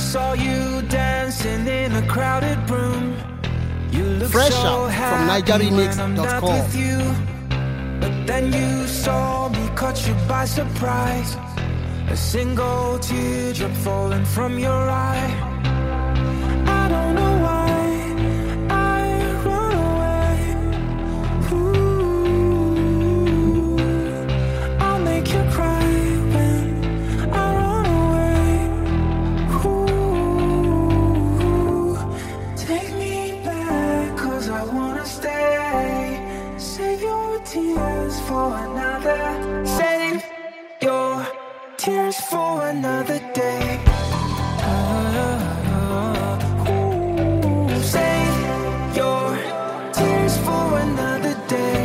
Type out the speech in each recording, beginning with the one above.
saw you dancing in a crowded room. You look Fresh so out from happy when I'm not NigerRemix.com. with you. But then you saw me, caught you by surprise. A single teardrop falling from your eye. I don't know why I run away. Ooh, I'll make you cry when I run away. Ooh, take me back, 'cause I wanna stay. Save your tears for another. Save your tears for another day. Ooh, save your tears for another day.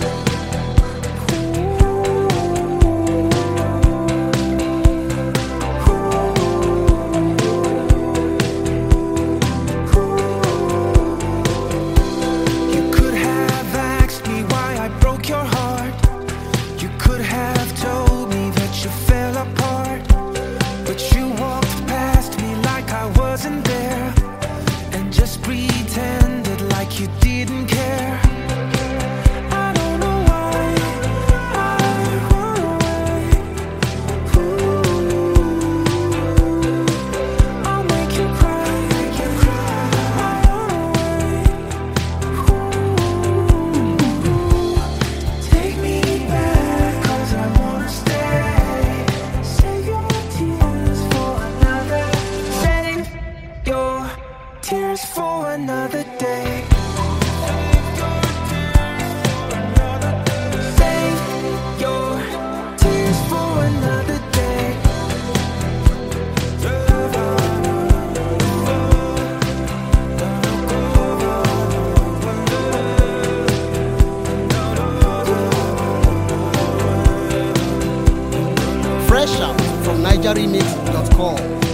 You could have asked me why I broke your heart. You could have told me that you fell apart, but you walked past me like I wasn't there, and just pretended like you didn't care. I don't know why I run away. Ooh, I'll make you cry. I run away. Ooh, take me back, 'cause I wanna stay. Save your tears for another. Save your tears for another day. Save your tears for another day. Fresh out from NigerRemix.com.